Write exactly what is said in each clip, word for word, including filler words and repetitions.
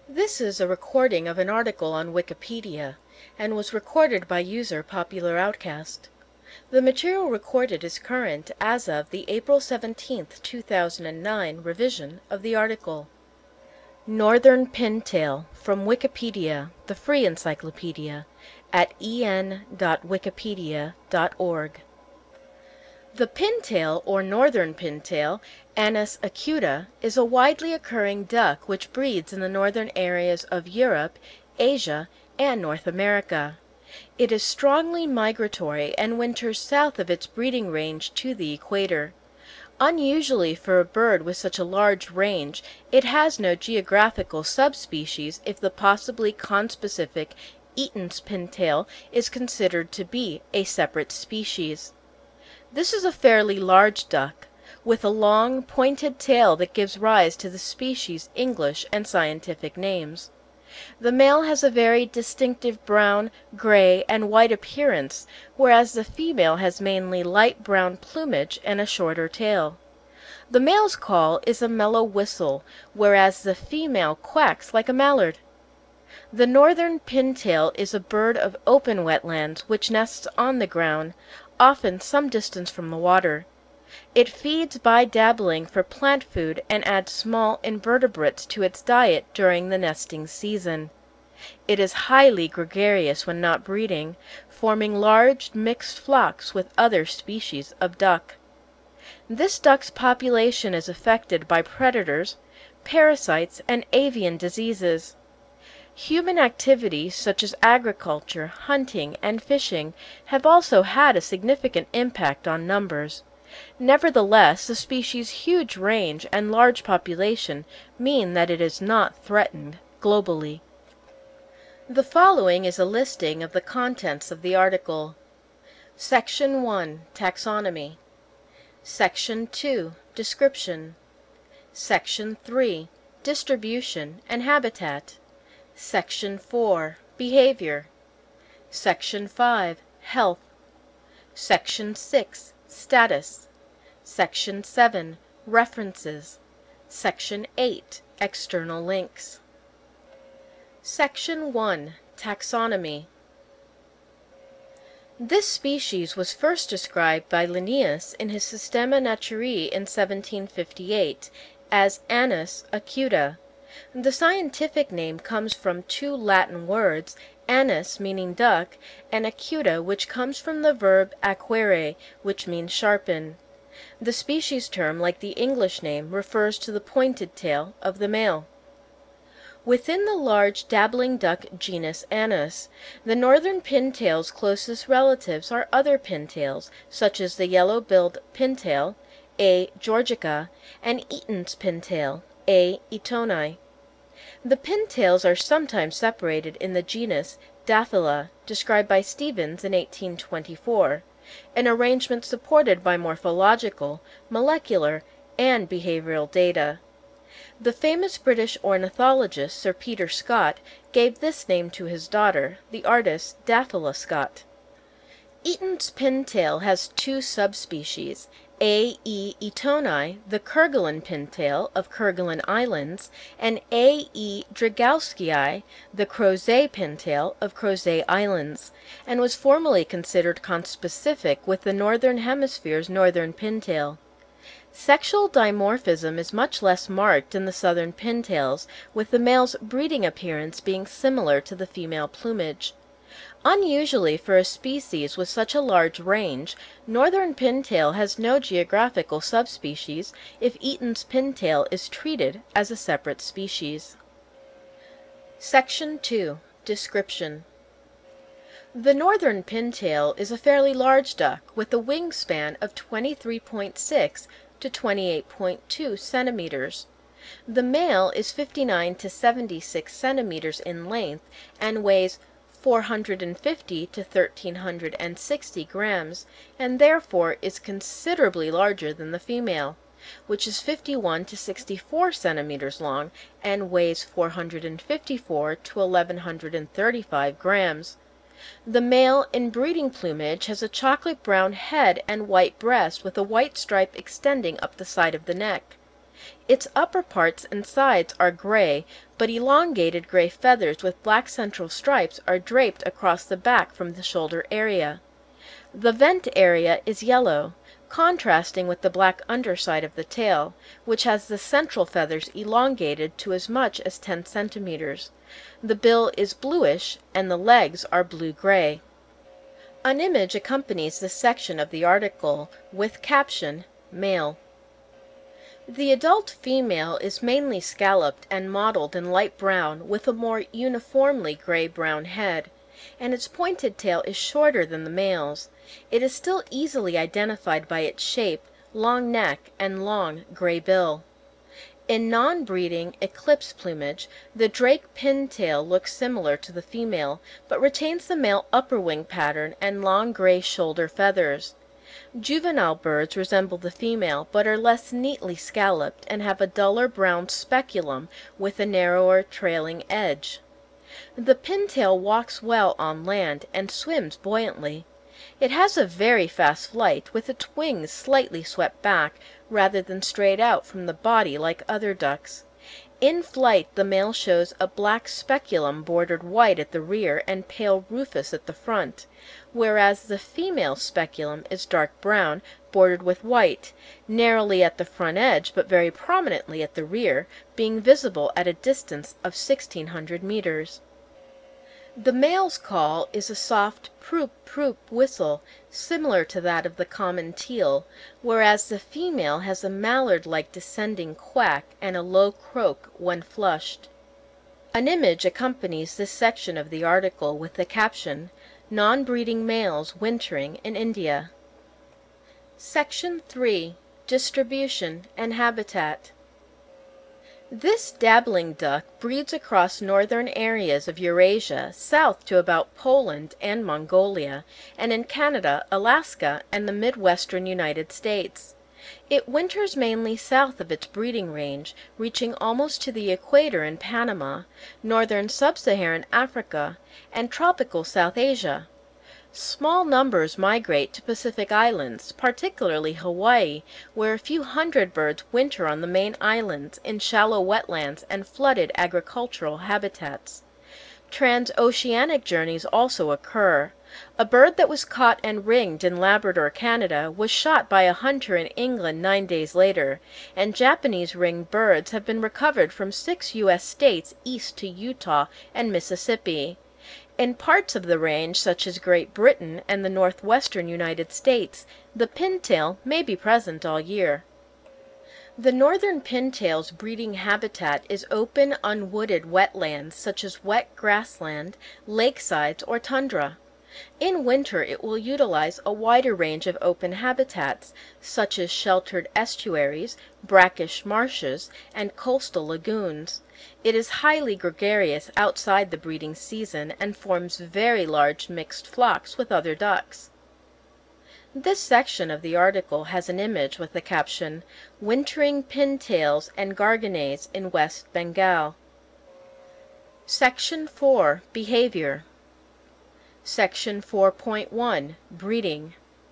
This is a recording of an article on Wikipedia and was recorded by user Popular Outcast. The material recorded is current as of the April seventeenth, two thousand nine revision of the article. Northern Pintail, from Wikipedia, the free encyclopedia, at en dot wikipedia dot org. The pintail, or northern pintail, Anas acuta, is a widely occurring duck which breeds in the northern areas of Europe, Asia, and North America. It is strongly migratory and winters south of its breeding range to the equator. Unusually for a bird with such a large range, it has no geographical subspecies if the possibly conspecific Eaton's pintail is considered to be a separate species. This is a fairly large duck, with a long, pointed tail that gives rise to the species' English and scientific names. The male has a very distinctive brown, gray, and white appearance, whereas the female has mainly light brown plumage and a shorter tail. The male's call is a mellow whistle, whereas the female quacks like a mallard. The northern pintail is a bird of open wetlands which nests on the ground, often some distance from the water. It feeds by dabbling for plant food and adds small invertebrates to its diet during the nesting season. It is highly gregarious when not breeding, forming large mixed flocks with other species of duck. This duck's population is affected by predators, parasites, and avian diseases. Human activities such as agriculture, hunting, and fishing have also had a significant impact on numbers. Nevertheless, the species' huge range and large population mean that it is not threatened globally. The following is a listing of the contents of the article. Section one. Taxonomy. Section two. Description. Section three. Distribution and habitat. Section four. Behavior. Section five. Health. Section six. Status. Section seven. References. Section eight. External links. Section one. Taxonomy. This species was first described by Linnaeus in his Systema Naturae in seventeen fifty-eight as Anas acuta. The scientific name comes from two Latin words, anas meaning duck, and acuta, which comes from the verb acquere, which means sharpen. The species term, like the English name, refers to the pointed tail of the male. Within the large dabbling duck genus Anas, the northern pintail's closest relatives are other pintails, such as the yellow-billed pintail, A. georgica, and Eaton's pintail, A. eatoni. The pintails are sometimes separated in the genus Dathyla, described by Stevens in eighteen twenty-four, an arrangement supported by morphological, molecular, and behavioral data. The famous British ornithologist Sir Peter Scott gave this name to his daughter, the artist Dathyla Scott. Eaton's pintail has two subspecies, A. e. eatoni, the Kerguelen pintail of Kerguelen Islands, and A. e. drygalskii, the Crozet pintail of Crozet Islands, and was formerly considered conspecific with the Northern Hemisphere's northern pintail. Sexual dimorphism is much less marked in the southern pintails, with the male's breeding appearance being similar to the female plumage. Unusually for a species with such a large range, northern pintail has no geographical subspecies if Eaton's pintail is treated as a separate species. Section two. Description. The northern pintail is a fairly large duck with a wingspan of twenty-three point six to twenty-eight point two centimeters. The male is fifty-nine to seventy-six centimeters in length and weighs four hundred fifty to one thousand three hundred sixty grams, and therefore is considerably larger than the female, which is fifty-one to sixty-four centimeters long and weighs four hundred fifty-four to eleven thirty-five grams. The male in breeding plumage has a chocolate brown head and white breast with a white stripe extending up the side of the neck. Its upper parts and sides are gray, but elongated gray feathers with black central stripes are draped across the back from the shoulder area. The vent area is yellow, contrasting with the black underside of the tail, which has the central feathers elongated to as much as ten centimeters. The bill is bluish, and the legs are blue-gray. An image accompanies this section of the article with caption, Male. The adult female is mainly scalloped and mottled in light brown with a more uniformly gray-brown head, and its pointed tail is shorter than the male's. It is still easily identified by its shape, long neck, and long gray bill. In non-breeding eclipse plumage, the drake pintail looks similar to the female, but retains the male upper wing pattern and long gray shoulder feathers. Juvenile birds resemble the female, but are less neatly scalloped and have a duller brown speculum with a narrower trailing edge. The pintail walks well on land and swims buoyantly. It has a very fast flight, with its wings slightly swept back, rather than straight out from the body like other ducks. In flight the male shows a black speculum bordered white at the rear and pale rufous at the front, whereas the female speculum is dark brown, bordered with white, narrowly at the front edge but very prominently at the rear, being visible at a distance of sixteen hundred meters. The male's call is a soft proop-proop whistle, similar to that of the common teal, whereas the female has a mallard-like descending quack and a low croak when flushed. An image accompanies this section of the article with the caption, Non-breeding males wintering in India. Section three. Distribution and Habitat. This dabbling duck breeds across northern areas of Eurasia, south to about Poland and Mongolia, and in Canada, Alaska, and the Midwestern United States. It winters mainly south of its breeding range, reaching almost to the equator in Panama, northern sub-Saharan Africa, and tropical South Asia. Small numbers migrate to Pacific islands, particularly Hawaii, where a few hundred birds winter on the main islands in shallow wetlands and flooded agricultural habitats. Transoceanic journeys also occur. A bird that was caught and ringed in Labrador, Canada, was shot by a hunter in England nine days later, and Japanese ringed birds have been recovered from six U S states east to Utah and Mississippi. In parts of the range, such as Great Britain and the northwestern United States, the pintail may be present all year. The northern pintail's breeding habitat is open, unwooded wetlands such as wet grassland, lakesides, or tundra. In winter it will utilize a wider range of open habitats, such as sheltered estuaries, brackish marshes, and coastal lagoons. It is highly gregarious outside the breeding season and forms very large mixed flocks with other ducks. This section of the article has an image with the caption, Wintering Pintails and Garganets in West Bengal. Section four. Behavior. Section four point one. Breeding.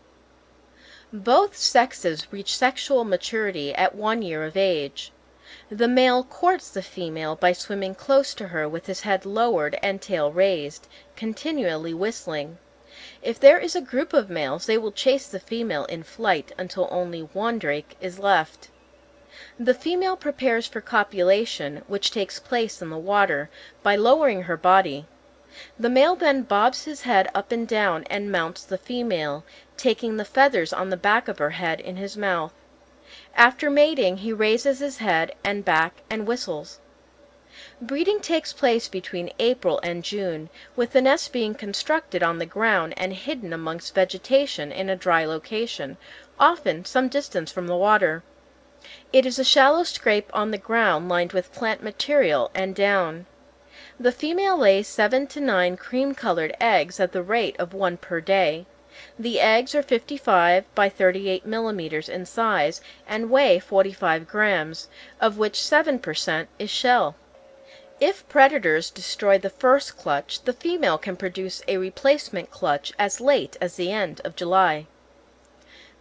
Both sexes reach sexual maturity at one year of age. The male courts the female by swimming close to her with his head lowered and tail raised, continually whistling. If there is a group of males, they will chase the female in flight until only one drake is left. The female prepares for copulation, which takes place in the water, by lowering her body. The male then bobs his head up and down and mounts the female, taking the feathers on the back of her head in his mouth. After mating, he raises his head and back and whistles. Breeding takes place between April and June, with the nest being constructed on the ground and hidden amongst vegetation in a dry location, often some distance from the water. It is a shallow scrape on the ground lined with plant material and down. The female lays seven to nine cream-colored eggs at the rate of one per day. The eggs are fifty-five by thirty-eight millimeters in size and weigh forty-five grams, of which seven percent is shell. If predators destroy the first clutch, the female can produce a replacement clutch as late as the end of July.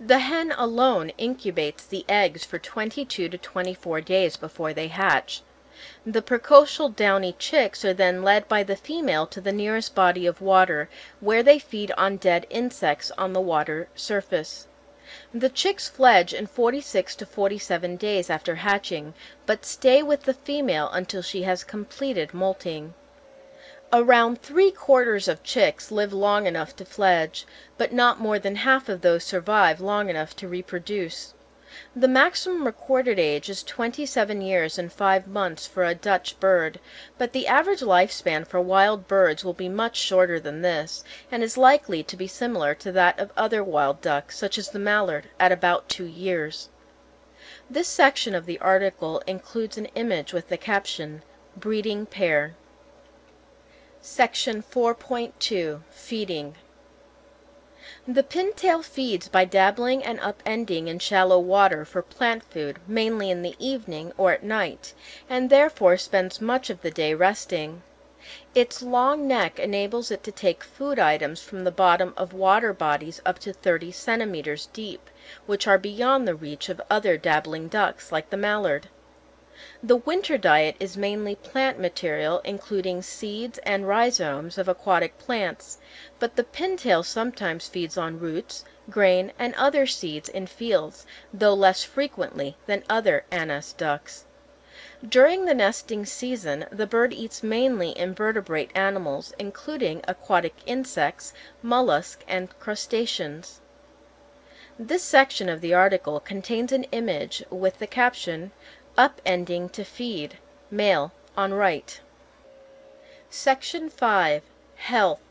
The hen alone incubates the eggs for twenty-two to twenty-four days before they hatch. The precocial downy chicks are then led by the female to the nearest body of water, where they feed on dead insects on the water surface. The chicks fledge in forty-six to forty-seven days after hatching, but stay with the female until she has completed molting. Around three-quarters of chicks live long enough to fledge, but not more than half of those survive long enough to reproduce. The maximum recorded age is twenty-seven years and five months for a Dutch bird, but the average lifespan for wild birds will be much shorter than this, and is likely to be similar to that of other wild ducks, such as the mallard, at about two years. This section of the article includes an image with the caption, "Breeding Pair." Section four point two. Feeding. The pintail feeds by dabbling and upending in shallow water for plant food, mainly in the evening or at night, and therefore spends much of the day resting. Its long neck enables it to take food items from the bottom of water bodies up to thirty centimeters deep, which are beyond the reach of other dabbling ducks like the mallard. The winter diet is mainly plant material, including seeds and rhizomes of aquatic plants, but the pintail sometimes feeds on roots, grain, and other seeds in fields, though less frequently than other anas ducks. During the nesting season, the bird eats mainly invertebrate animals, including aquatic insects, mollusks, and crustaceans. This section of the article contains an image with the caption, "Upending to feed, male on right." Section five. Health.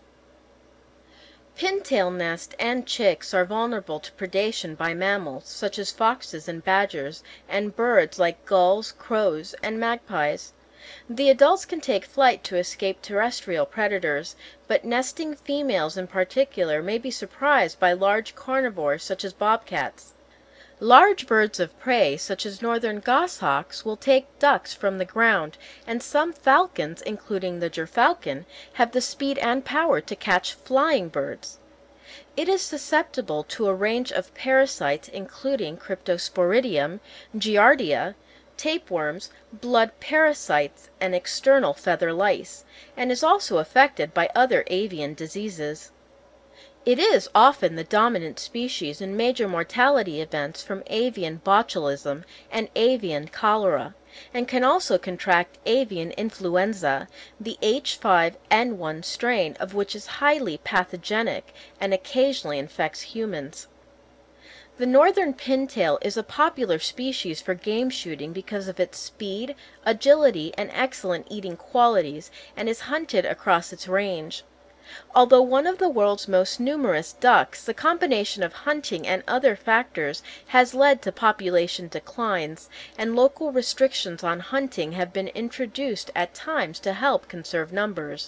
Pintail nest and chicks are vulnerable to predation by mammals, such as foxes and badgers, and birds like gulls, crows, and magpies. The adults can take flight to escape terrestrial predators, but nesting females in particular may be surprised by large carnivores such as bobcats. Large birds of prey, such as northern goshawks, will take ducks from the ground, and some falcons, including the gerfalcon, have the speed and power to catch flying birds. It is susceptible to a range of parasites including Cryptosporidium, Giardia, tapeworms, blood parasites, and external feather lice, and is also affected by other avian diseases. It is often the dominant species in major mortality events from avian botulism and avian cholera, and can also contract avian influenza, the H five N one strain of which is highly pathogenic and occasionally infects humans. The northern pintail is a popular species for game shooting because of its speed, agility, and excellent eating qualities, and is hunted across its range. Although one of the world's most numerous ducks, the combination of hunting and other factors has led to population declines, and local restrictions on hunting have been introduced at times to help conserve numbers.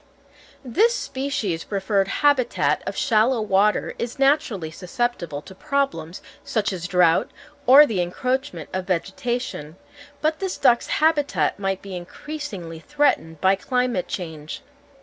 This species' preferred habitat of shallow water is naturally susceptible to problems such as drought or the encroachment of vegetation, but this duck's habitat might be increasingly threatened by climate change.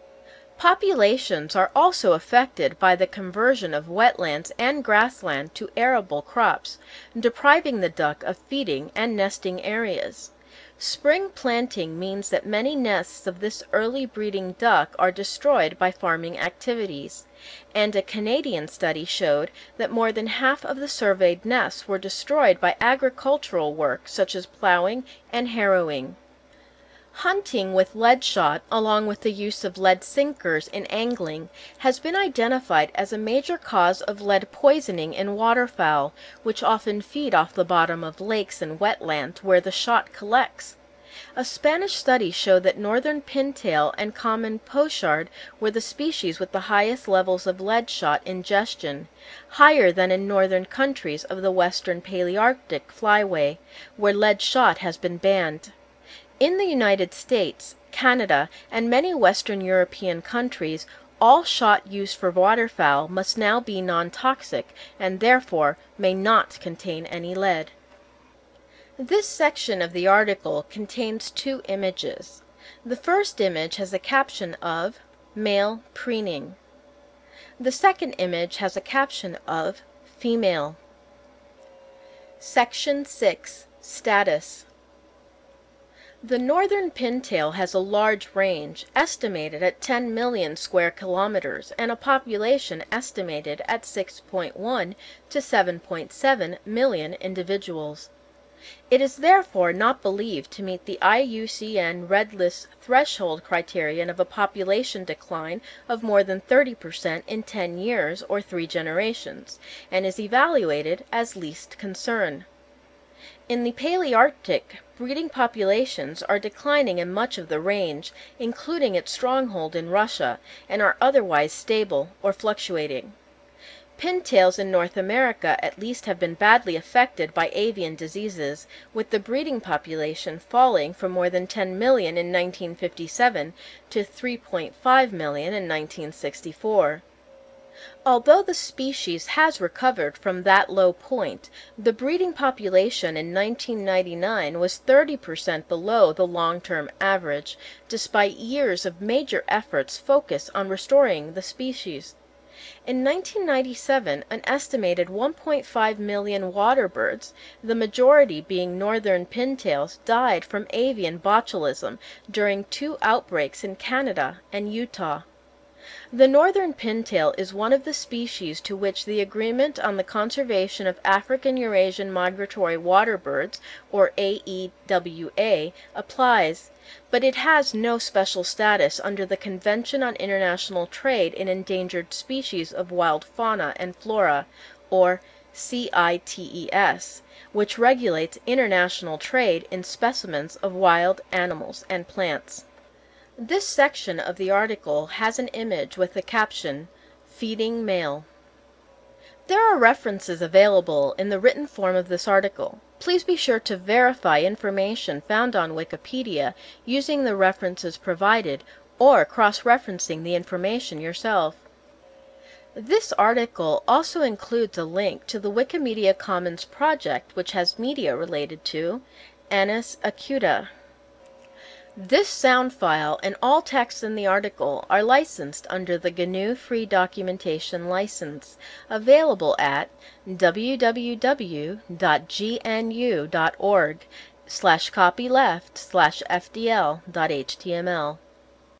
Populations are also affected by the conversion of wetlands and grassland to arable crops, depriving the duck of feeding and nesting areas. Spring planting means that many nests of this early breeding duck are destroyed by farming activities, and a Canadian study showed that more than half of the surveyed nests were destroyed by agricultural work such as plowing and harrowing. Hunting with lead shot, along with the use of lead sinkers in angling, has been identified as a major cause of lead poisoning in waterfowl, which often feed off the bottom of lakes and wetlands where the shot collects. A Spanish study showed that northern pintail and common pochard were the species with the highest levels of lead shot ingestion, higher than in northern countries of the western Palearctic flyway, where lead shot has been banned. In the United States, Canada, and many Western European countries, all shot used for waterfowl must now be non-toxic and therefore may not contain any lead. This section of the article contains two images. The first image has a caption of "Male preening." The second image has a caption of female. Section six. Status. The northern pintail has a large range, estimated at ten million square kilometers, and a population estimated at six point one to seven point seven million individuals. It is therefore not believed to meet the I U C N Red List threshold criterion of a population decline of more than thirty percent in ten years or three generations, and is evaluated as least concern. In the Palearctic, breeding populations are declining in much of the range, including its stronghold in Russia, and are otherwise stable or fluctuating. Pintails in North America at least have been badly affected by avian diseases, with the breeding population falling from more than ten million in nineteen fifty-seven to three point five million in nineteen sixty-four. Although the species has recovered from that low point, the breeding population in nineteen ninety-nine was thirty percent below the long-term average, despite years of major efforts focused on restoring the species. In nineteen ninety-seven, an estimated one point five million water birds, the majority being northern pintails, died from avian botulism during two outbreaks in Canada and Utah. The northern pintail is one of the species to which the Agreement on the Conservation of African Eurasian Migratory Water Birds, or A E W A, applies, but it has no special status under the Convention on International Trade in Endangered Species of Wild Fauna and Flora, or C I T E S, which regulates international trade in specimens of wild animals and plants. This section of the article has an image with the caption, "Feeding Male." There are references available in the written form of this article. Please be sure to verify information found on Wikipedia using the references provided or cross-referencing the information yourself. This article also includes a link to the Wikimedia Commons project, which has media related to Anis acuta. This sound file and all text in the article are licensed under the G N U Free Documentation License, available at w w w dot g n u dot org slash copyleft slash f d l dot h t m l.